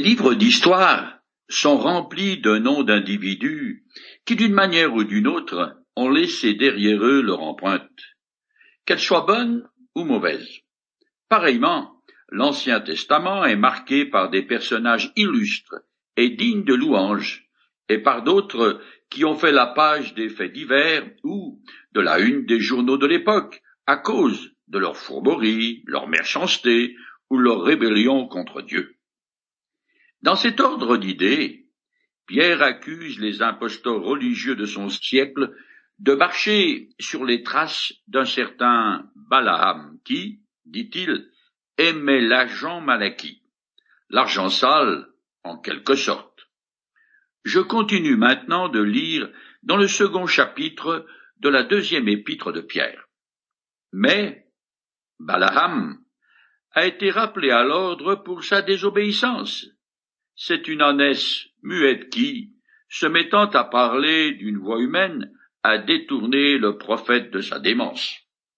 livres d'histoire sont remplis de noms d'individus qui, d'une manière ou d'une autre, ont laissé derrière eux leur empreinte, qu'elle soit bonne ou mauvaise. Pareillement, l'Ancien Testament est marqué par des personnages illustres et dignes de louange, et par d'autres qui ont fait la page des faits divers ou de la une des journaux de l'époque, à cause de leur fourberie, leur méchanceté ou leur rébellion contre Dieu. Dans cet ordre d'idées, Pierre accuse les imposteurs religieux de son siècle de marcher sur les traces d'un certain Balaam qui, dit-il, aimait l'argent mal acquis, l'argent sale en quelque sorte. Je continue maintenant de lire dans le second chapitre de la deuxième épître de Pierre. Mais Balaam a été rappelé à l'ordre pour sa désobéissance. C'est une ânesse muette qui, se mettant à parler d'une voix humaine, a détourné le prophète de sa démence.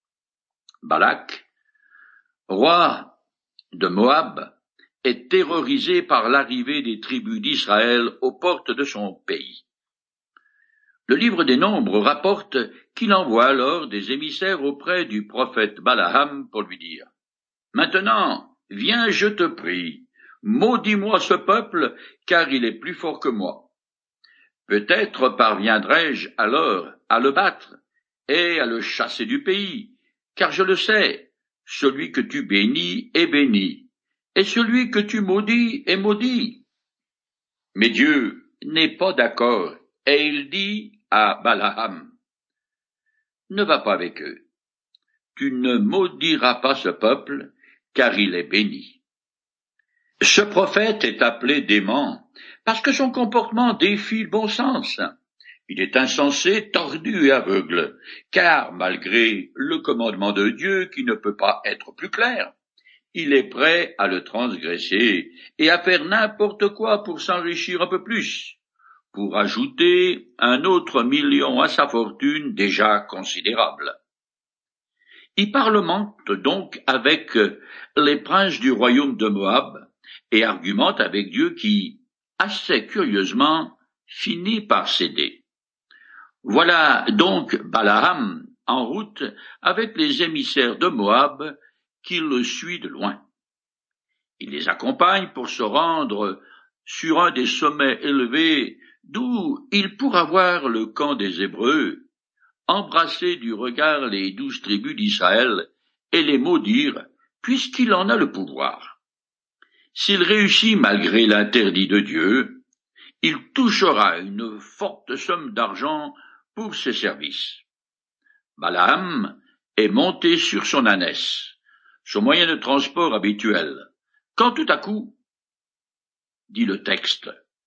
Balak, roi de Moab, est terrorisé par l'arrivée des tribus d'Israël aux portes de son pays. Le livre des Nombres rapporte qu'il envoie alors des émissaires auprès du prophète Balaam pour lui dire « Maintenant, viens, je te prie, maudis-moi ce peuple, car il est plus fort que moi. Peut-être parviendrai-je alors à le battre et à le chasser du pays, car je le sais, celui que tu bénis est béni, et celui que tu maudis est maudit. » Mais Dieu n'est pas d'accord, et il dit à Balaam, « Ne va pas avec eux, tu ne maudiras pas ce peuple, car il est béni. » Ce prophète est appelé dément parce que son comportement défie le bon sens. Il est insensé, tordu et aveugle, car malgré le commandement de Dieu qui ne peut pas être plus clair, il est prêt à le transgresser et à faire n'importe quoi pour s'enrichir un peu plus, pour ajouter un autre million à sa fortune déjà considérable. Il parlemente donc avec les princes du royaume de Moab, et argumente avec Dieu qui, assez curieusement, finit par céder. Voilà donc Balaam en route avec les émissaires de Moab qui le suit de loin. Il les accompagne pour se rendre sur un des sommets élevés d'où il pourra voir le camp des Hébreux, embrasser du regard les 12 tribus d'Israël et les maudire puisqu'il en a le pouvoir. S'il réussit malgré l'interdit de Dieu, il touchera une forte somme d'argent pour ses services. Balaam est monté sur son ânesse, son moyen de transport habituel, quand tout à coup, dit le texte,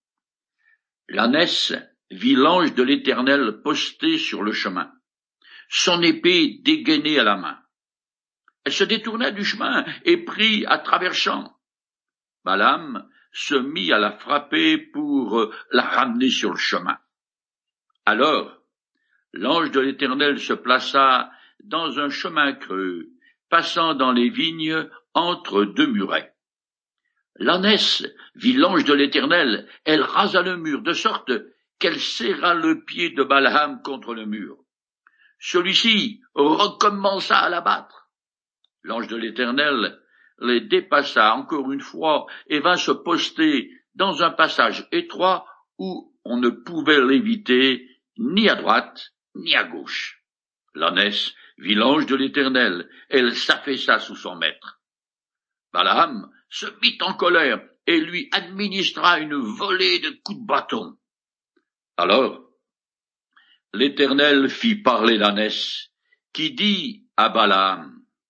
l'ânesse vit l'ange de l'Éternel posté sur le chemin, son épée dégainée à la main. Elle se détourna du chemin et prit à travers champs. Balaam se mit à la frapper pour la ramener sur le chemin. Alors, l'ange de l'Éternel se plaça dans un chemin creux, passant dans les vignes entre deux murets. L'ânesse vit l'ange de l'Éternel, elle rasa le mur de sorte qu'elle serra le pied de Balaam contre le mur. Celui-ci recommença à l'abattre. L'ange de l'Éternel les dépassa encore une fois et vint se poster dans un passage étroit où on ne pouvait l'éviter ni à droite ni à gauche. L'ânesse vit l'ange de l'Éternel, elle s'affaissa sous son maître. Balaam se mit en colère et lui administra une volée de coups de bâton. Alors, l'Éternel fit parler l'ânesse, qui dit à Balaam,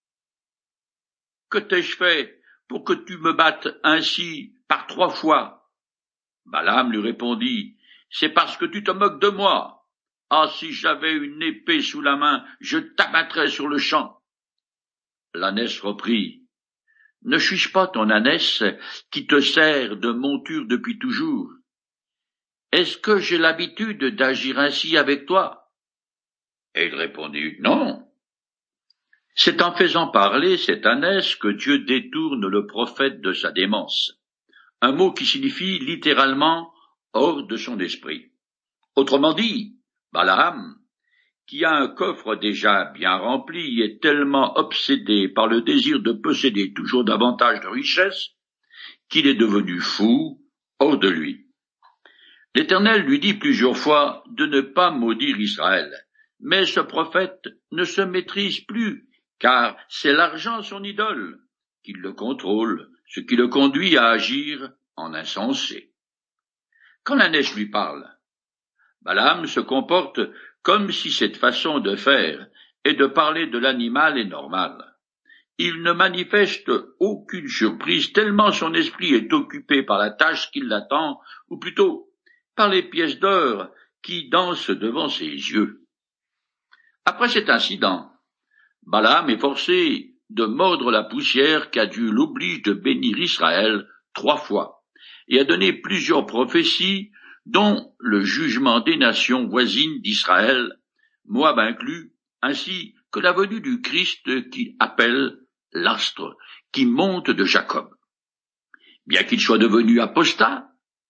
« Que t'ai-je fait pour que tu me battes ainsi par 3 fois ?» Balaam lui répondit, « C'est parce que tu te moques de moi. Ah, si j'avais une épée sous la main, je t'abattrais sur le champ. » L'ânesse reprit, « Ne suis-je pas ton ânesse qui te sert de monture depuis toujours? Est-ce que j'ai l'habitude d'agir ainsi avec toi? » Et il répondit, « Non. » C'est en faisant parler cette ânesse que Dieu détourne le prophète de sa démence. un mot qui signifie littéralement hors de son esprit. Autrement dit, Balaam, qui a un coffre déjà bien rempli, est tellement obsédé par le désir de posséder toujours davantage de richesses qu'il est devenu fou hors de lui. L'Éternel lui dit plusieurs fois de ne pas maudire Israël, mais ce prophète ne se maîtrise plus, car c'est l'argent son idole qui le contrôle, ce qui le conduit à agir en insensé. Quand la neige lui parle, Balaam se comporte comme si cette façon de faire et de parler de l'animal est normale. Il ne manifeste aucune surprise tellement son esprit est occupé par la tâche qui l'attend, ou plutôt par les pièces d'or qui dansent devant ses yeux. Après cet incident, Balaam est forcé de mordre la poussière qui a dû l'oblige de bénir Israël 3 fois et a donné plusieurs prophéties dont le jugement des nations voisines d'Israël, Moab inclus, ainsi que la venue du Christ qu'il appelle l'astre qui monte de Jacob. Bien qu'il soit devenu apostat,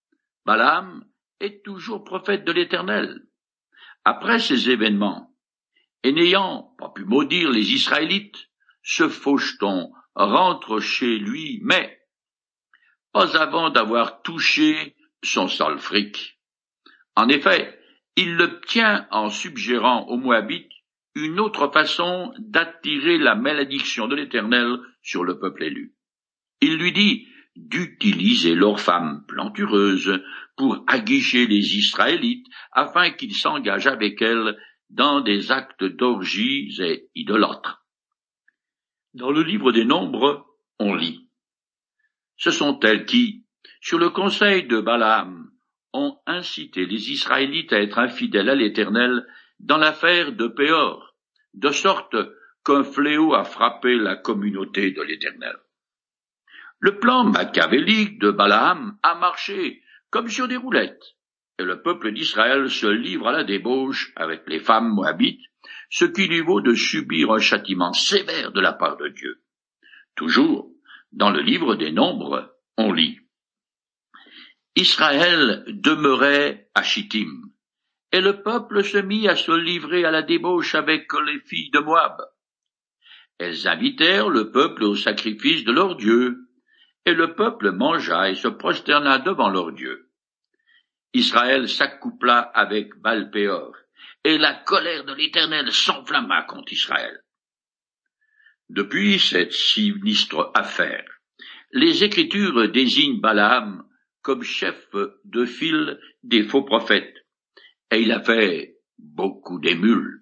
Balaam est toujours prophète de l'Éternel. Après ces événements, et n'ayant pas pu maudire les Israélites, ce faucheton rentre chez lui, mais pas avant d'avoir touché son sale fric. En effet, il l'obtient en suggérant aux Moabites une autre façon d'attirer la malédiction de l'Éternel sur le peuple élu. Il lui dit d'utiliser leurs femmes plantureuses pour aguicher les Israélites afin qu'ils s'engagent avec elles dans des actes d'orgies et idolâtres. Dans le livre des Nombres, on lit: ce sont elles qui, sur le conseil de Balaam, ont incité les Israélites à être infidèles à l'Éternel dans l'affaire de Péor, de sorte qu'un fléau a frappé la communauté de l'Éternel. Le plan machiavélique de Balaam a marché comme sur des roulettes, et le peuple d'Israël se livre à la débauche avec les femmes moabites, ce qui lui vaut de subir un châtiment sévère de la part de Dieu. Toujours, dans le livre des Nombres, on lit: Israël demeurait à Chittim, et le peuple se mit à se livrer à la débauche avec les filles de Moab. Elles invitèrent le peuple au sacrifice de leur Dieu, et le peuple mangea et se prosterna devant leur Dieu. Israël s'accoupla avec Baal-Péor, et la colère de l'Éternel s'enflamma contre Israël. Depuis cette sinistre affaire, les Écritures désignent Balaam comme chef de file des faux prophètes, et il a fait beaucoup d'émules.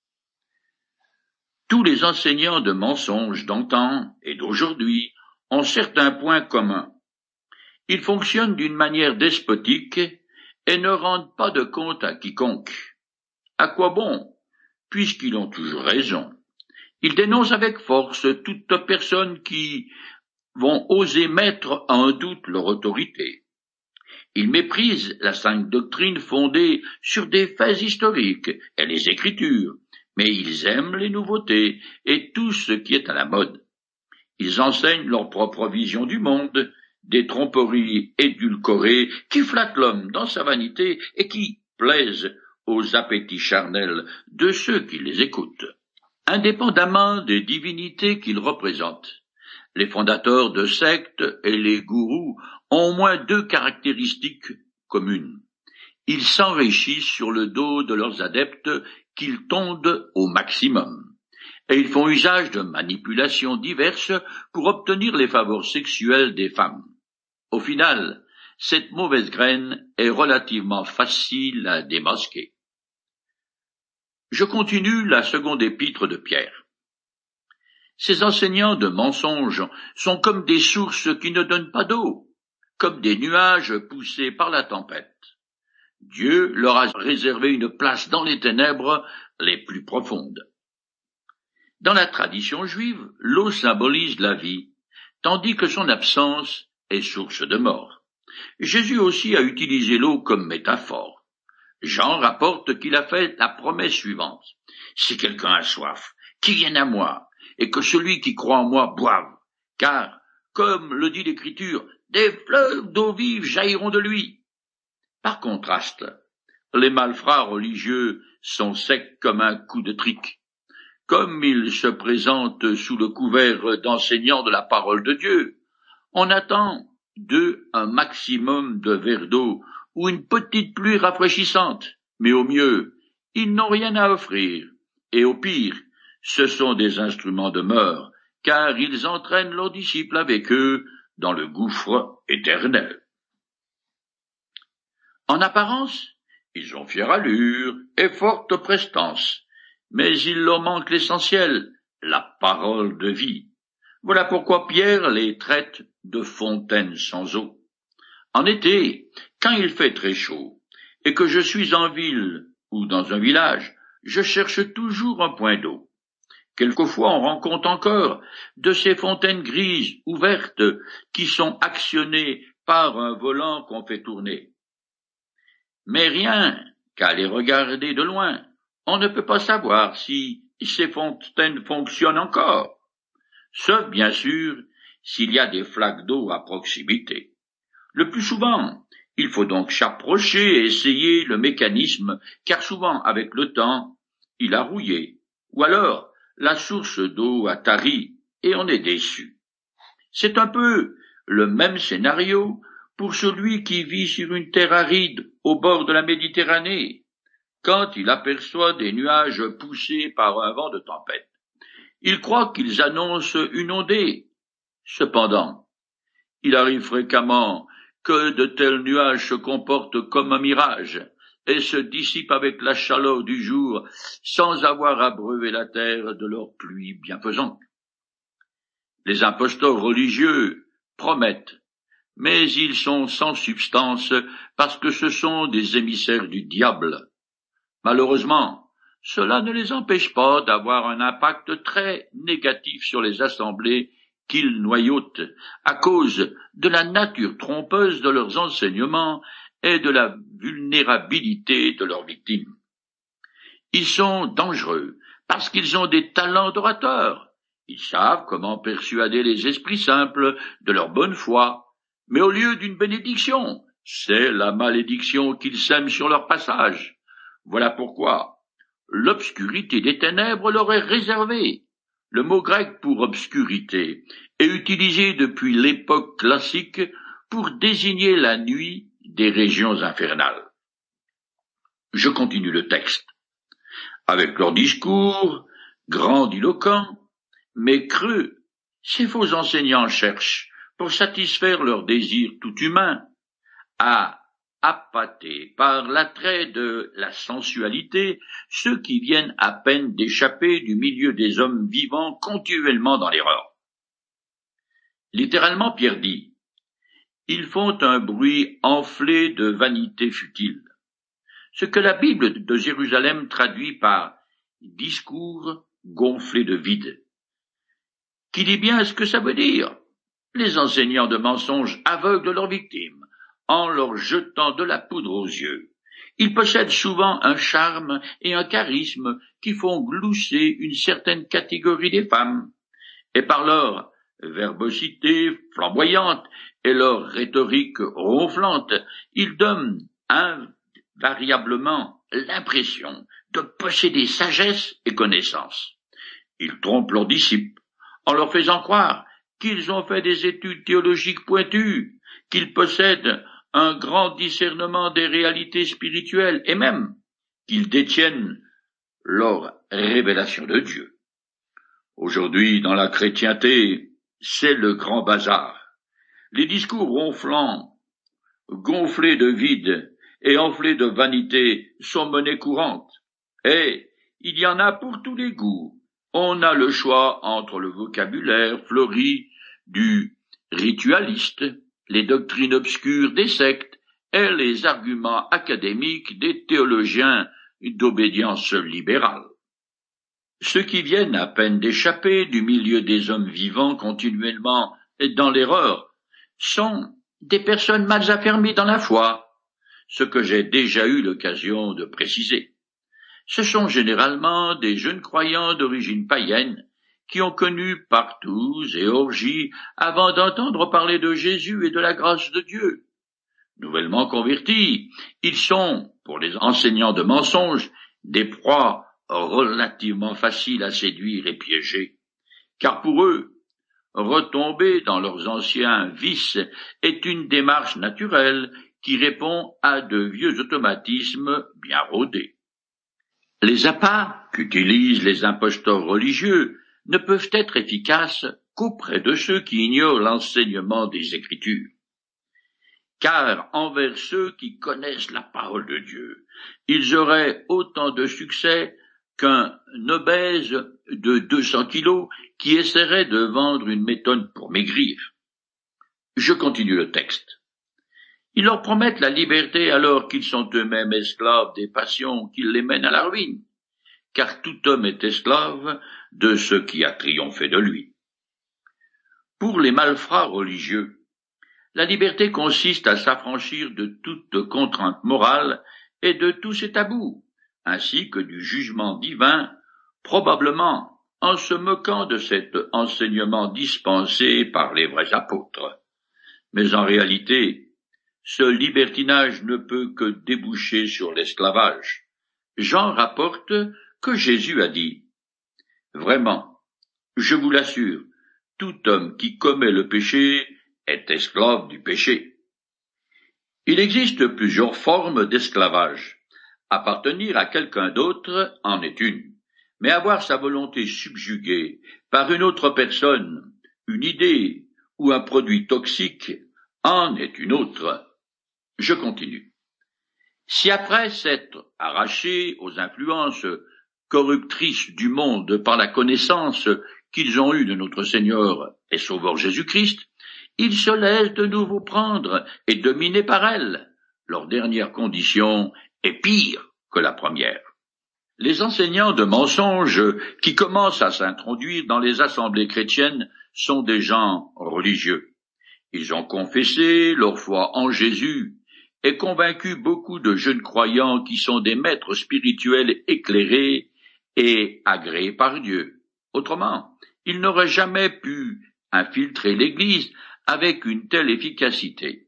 Tous les enseignants de mensonges d'antan et d'aujourd'hui ont certains points communs. Ils fonctionnent d'une manière despotique et ne rendent pas de compte à quiconque. À quoi bon, puisqu'ils ont toujours raison? Ils dénoncent avec force toute personne qui vont oser mettre en doute leur autorité. Ils méprisent la sainte doctrine fondée sur des faits historiques et les Écritures, mais ils aiment les nouveautés et tout ce qui est à la mode. Ils enseignent leur propre vision du monde, des tromperies édulcorées qui flattent l'homme dans sa vanité et qui plaisent aux appétits charnels de ceux qui les écoutent. Indépendamment des divinités qu'ils représentent, les fondateurs de sectes et les gourous ont au moins 2 caractéristiques communes. Ils s'enrichissent sur le dos de leurs adeptes qu'ils tondent au maximum, et ils font usage de manipulations diverses pour obtenir les faveurs sexuelles des femmes. Au final, cette mauvaise graine est relativement facile à démasquer. Je continue la seconde épître de Pierre. Ces enseignants de mensonges sont comme des sources qui ne donnent pas d'eau, comme des nuages poussés par la tempête. Dieu leur a réservé une place dans les ténèbres les plus profondes. Dans la tradition juive, l'eau symbolise la vie, tandis que son absence est source de mort. Jésus aussi a utilisé l'eau comme métaphore. Jean rapporte qu'il a fait la promesse suivante: si quelqu'un a soif, qu'il vienne à moi, et que celui qui croit en moi boive, car, comme le dit l'Écriture, des fleuves d'eau vive jailliront de lui. Par contraste, les malfrats religieux sont secs comme un coup de trique. Comme ils se présentent sous le couvert d'enseignants de la parole de Dieu, on attend d'eux un maximum de verres d'eau ou une petite pluie rafraîchissante, mais au mieux, ils n'ont rien à offrir, et au pire, ce sont des instruments de mort, car ils entraînent leurs disciples avec eux dans le gouffre éternel. En apparence, ils ont fière allure et forte prestance, mais il leur manque l'essentiel, la parole de vie. Voilà pourquoi Pierre les traite de fontaines sans eau. En été, quand il fait très chaud, et que je suis en ville ou dans un village, je cherche toujours un point d'eau. Quelquefois on rencontre encore de ces fontaines grises ou vertes qui sont actionnées par un volant qu'on fait tourner. Mais rien qu'à les regarder de loin, on ne peut pas savoir si ces fontaines fonctionnent encore, sauf bien sûr s'il y a des flaques d'eau à proximité. Le plus souvent, il faut donc s'approcher et essayer le mécanisme, car souvent, avec le temps, il a rouillé, ou alors la source d'eau a tari et on est déçu. C'est un peu le même scénario pour celui qui vit sur une terre aride au bord de la Méditerranée, quand il aperçoit des nuages poussés par un vent de tempête. Il croit qu'ils annoncent une ondée. Cependant, il arrive fréquemment que de tels nuages se comportent comme un mirage et se dissipent avec la chaleur du jour sans avoir abreuvé la terre de leur pluie bienfaisante. Les imposteurs religieux promettent, mais ils sont sans substance parce que ce sont des émissaires du diable. Malheureusement, cela ne les empêche pas d'avoir un impact très négatif sur les assemblées qu'ils noyautent à cause de la nature trompeuse de leurs enseignements et de la vulnérabilité de leurs victimes. Ils sont dangereux parce qu'ils ont des talents d'orateurs. Ils savent comment persuader les esprits simples de leur bonne foi, mais au lieu d'une bénédiction, c'est la malédiction qu'ils sèment sur leur passage. Voilà pourquoi l'obscurité des ténèbres leur est réservée. Le mot grec pour obscurité est utilisé depuis l'époque classique pour désigner la nuit des régions infernales. Je continue le texte. Avec leur discours grandiloquent, mais creux, ces faux enseignants cherchent, pour satisfaire leurs désirs tout humains, à appâter par l'attrait de la sensualité ceux qui viennent à peine d'échapper du milieu des hommes vivant continuellement dans l'erreur. Littéralement, Pierre dit, « Ils font un bruit enflé de vanité futile », ce que la Bible de Jérusalem traduit par « discours gonflé de vide », qui dit bien ce que ça veut dire. Les enseignants de mensonges aveuglent leurs victimes en leur jetant de la poudre aux yeux. Ils possèdent souvent un charme et un charisme qui font glousser une certaine catégorie des femmes, et par leur verbosité flamboyante et leur rhétorique ronflante, ils donnent invariablement l'impression de posséder sagesse et connaissance. Ils trompent leurs disciples en leur faisant croire qu'ils ont fait des études théologiques pointues, qu'ils possèdent un grand discernement des réalités spirituelles et même qu'ils détiennent leur révélation de Dieu. Aujourd'hui, dans la chrétienté, c'est le grand bazar. Les discours ronflants, gonflés de vide et enflés de vanité sont monnaie courante. Et il y en a pour tous les goûts. On a le choix entre le vocabulaire fleuri du ritualiste, les doctrines obscures des sectes et les arguments académiques des théologiens d'obédience libérale. Ceux qui viennent à peine d'échapper du milieu des hommes vivants continuellement dans l'erreur sont des personnes mal affermies dans la foi, ce que j'ai déjà eu l'occasion de préciser. Ce sont généralement des jeunes croyants d'origine païenne qui ont connu partous et orgies avant d'entendre parler de Jésus et de la grâce de Dieu. Nouvellement convertis, ils sont, pour les enseignants de mensonges, des proies relativement faciles à séduire et piéger, car pour eux, retomber dans leurs anciens vices est une démarche naturelle qui répond à de vieux automatismes bien rodés. Les appâts qu'utilisent les imposteurs religieux ne peuvent être efficaces qu'auprès de ceux qui ignorent l'enseignement des Écritures. Car envers ceux qui connaissent la parole de Dieu, ils auraient autant de succès qu'un obèse de 200 kilos qui essaierait de vendre une méthode pour maigrir. Je continue le texte. Ils leur promettent la liberté alors qu'ils sont eux-mêmes esclaves des passions qui les mènent à la ruine, car tout homme est esclave de ce qui a triomphé de lui. Pour les malfrats religieux, la liberté consiste à s'affranchir de toute contrainte morale et de tous ses tabous, ainsi que du jugement divin, probablement en se moquant de cet enseignement dispensé par les vrais apôtres. Mais en réalité, ce libertinage ne peut que déboucher sur l'esclavage. Jean rapporte que Jésus a dit « Vraiment, je vous l'assure, tout homme qui commet le péché est esclave du péché. » Il existe plusieurs formes d'esclavage. Appartenir à quelqu'un d'autre en est une, mais avoir sa volonté subjuguée par une autre personne, une idée ou un produit toxique en est une autre. Je continue. Si après s'être arrachés aux influences corruptrices du monde par la connaissance qu'ils ont eue de notre Seigneur et Sauveur Jésus-Christ, ils se laissent de nouveau prendre et dominer par elles, leur dernière condition est pire que la première. Les enseignants de mensonges qui commencent à s'introduire dans les assemblées chrétiennes sont des gens religieux. Ils ont confessé leur foi en Jésus et convaincu beaucoup de jeunes croyants qui sont des maîtres spirituels éclairés et agréés par Dieu. Autrement, ils n'auraient jamais pu infiltrer l'Église avec une telle efficacité.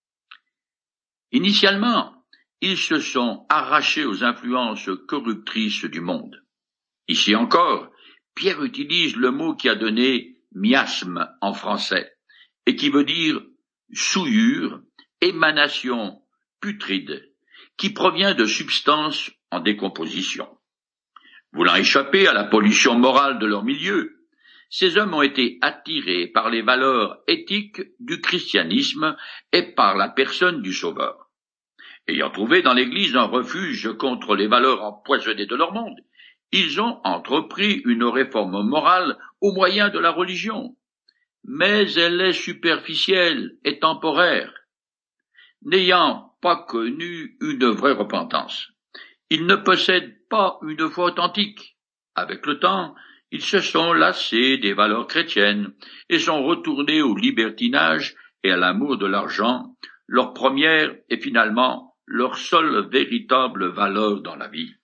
Initialement, ils se sont arrachés aux influences corruptrices du monde. Ici encore, Pierre utilise le mot qui a donné miasme en français, et qui veut dire souillure, émanation putride, qui provient de substances en décomposition. Voulant échapper à la pollution morale de leur milieu, ces hommes ont été attirés par les valeurs éthiques du christianisme et par la personne du Sauveur. Ayant trouvé dans l'Église un refuge contre les valeurs empoisonnées de leur monde, ils ont entrepris une réforme morale au moyen de la religion. Mais elle est superficielle et temporaire, n'ayant pas connu une vraie repentance. Ils ne possèdent pas une foi authentique. Avec le temps, ils se sont lassés des valeurs chrétiennes et sont retournés au libertinage et à l'amour de l'argent, leur première et finalement leur seule véritable valeur dans la vie.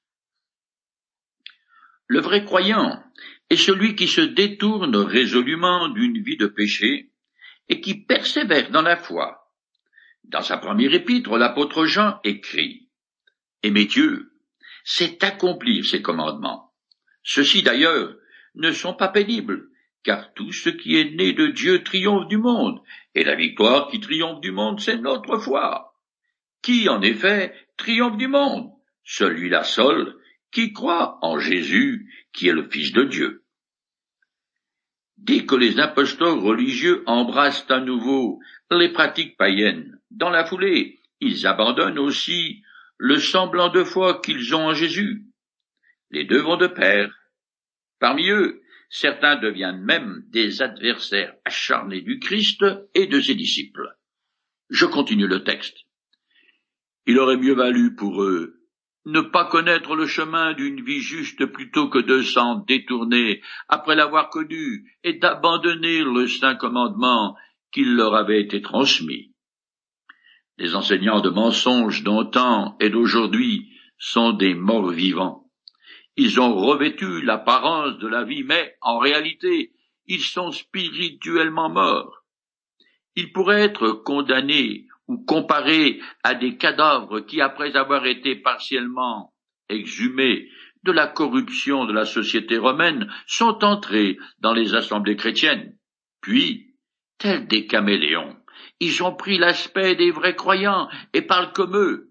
Le vrai croyant est celui qui se détourne résolument d'une vie de péché et qui persévère dans la foi. Dans sa première épître, l'apôtre Jean écrit « Aimer Dieu, c'est accomplir ses commandements. Ceux-ci d'ailleurs ne sont pas pénibles, car tout ce qui est né de Dieu triomphe du monde, et la victoire qui triomphe du monde, c'est notre foi. Qui, en effet, triomphe du monde? Celui-là seul qui croit en Jésus, qui est le Fils de Dieu. » Dès que les imposteurs religieux embrassent à nouveau les pratiques païennes, dans la foulée, ils abandonnent aussi le semblant de foi qu'ils ont en Jésus. Les deux vont de pair. Parmi eux, certains deviennent même des adversaires acharnés du Christ et de ses disciples. Je continue le texte. Il aurait mieux valu pour eux ne pas connaître le chemin d'une vie juste plutôt que de s'en détourner après l'avoir connu et d'abandonner le saint commandement qui leur avait été transmis. Les enseignants de mensonges d'antan et d'aujourd'hui sont des morts vivants. Ils ont revêtu l'apparence de la vie, mais en réalité, ils sont spirituellement morts. Ils pourraient être condamnés ou comparés à des cadavres qui, après avoir été partiellement exhumés de la corruption de la société romaine, sont entrés dans les assemblées chrétiennes. Puis, tels des caméléons, ils ont pris l'aspect des vrais croyants et parlent comme eux.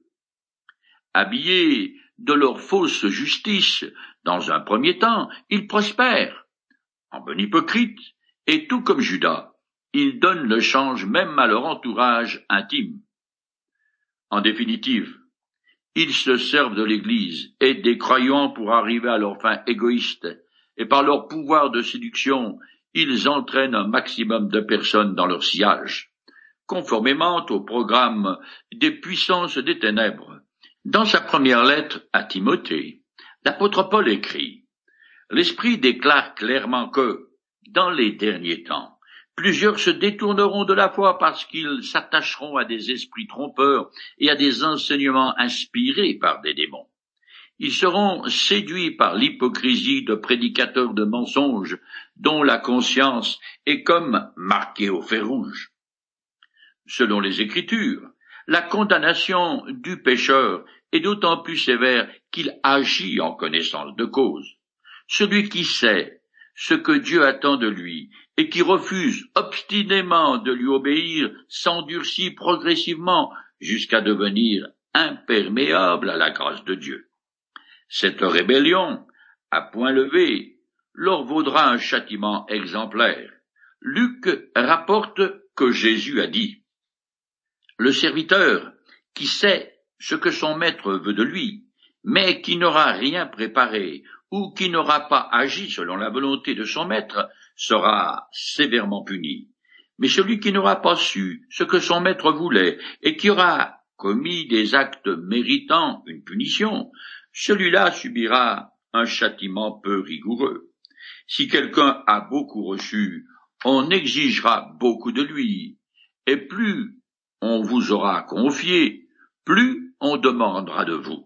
Habillés de leur fausse justice, dans un premier temps, ils prospèrent, en bon hypocrite, et tout comme Judas, ils donnent le change même à leur entourage intime. En définitive, ils se servent de l'Église et des croyants pour arriver à leur fin égoïste, et par leur pouvoir de séduction, ils entraînent un maximum de personnes dans leur sillage, conformément au programme des puissances des ténèbres. Dans sa première lettre à Timothée, l'apôtre Paul écrit « L'Esprit déclare clairement que, dans les derniers temps, plusieurs se détourneront de la foi parce qu'ils s'attacheront à des esprits trompeurs et à des enseignements inspirés par des démons. Ils seront séduits par l'hypocrisie de prédicateurs de mensonges dont la conscience est comme marquée au fer rouge. Selon les Écritures, la condamnation du pécheur est d'autant plus sévère qu'il agit en connaissance de cause. Celui qui sait ce que Dieu attend de lui et qui refuse obstinément de lui obéir s'endurcit progressivement jusqu'à devenir imperméable à la grâce de Dieu. Cette rébellion, à point levé, leur vaudra un châtiment exemplaire. Luc rapporte que Jésus a dit « Le serviteur qui sait ce que son maître veut de lui, mais qui n'aura rien préparé ou qui n'aura pas agi selon la volonté de son maître, sera sévèrement puni. Mais celui qui n'aura pas su ce que son maître voulait et qui aura commis des actes méritant une punition, celui-là subira un châtiment peu rigoureux. Si quelqu'un a beaucoup reçu, on exigera beaucoup de lui, et plus on vous aura confié, plus on demandera de vous.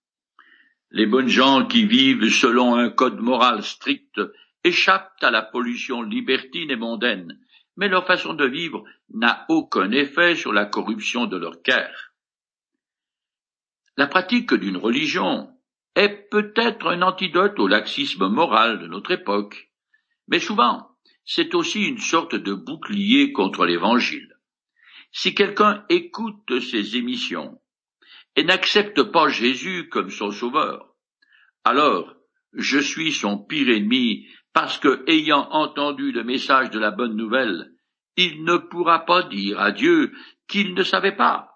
Les bonnes gens qui vivent selon un code moral strict échappent à la pollution libertine et mondaine, mais leur façon de vivre n'a aucun effet sur la corruption de leur cœur. La pratique d'une religion est peut-être un antidote au laxisme moral de notre époque, mais souvent c'est aussi une sorte de bouclier contre l'Évangile. Si quelqu'un écoute ces émissions et n'accepte pas Jésus comme son sauveur, alors je suis son pire ennemi parce que, ayant entendu le message de la bonne nouvelle, il ne pourra pas dire à Dieu qu'il ne savait pas.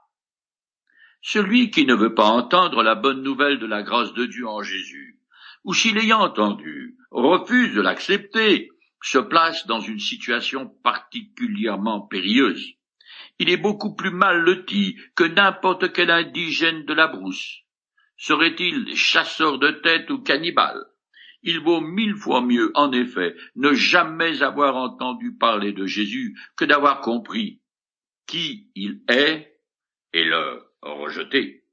Celui qui ne veut pas entendre la bonne nouvelle de la grâce de Dieu en Jésus, ou s'il l'ayant entendu, refuse de l'accepter, se place dans une situation particulièrement périlleuse. Il est beaucoup plus mal loti que n'importe quel indigène de la brousse. Serait-il chasseur de tête ou cannibale? Il vaut 1000 fois mieux, en effet, ne jamais avoir entendu parler de Jésus que d'avoir compris qui il est et le rejeter.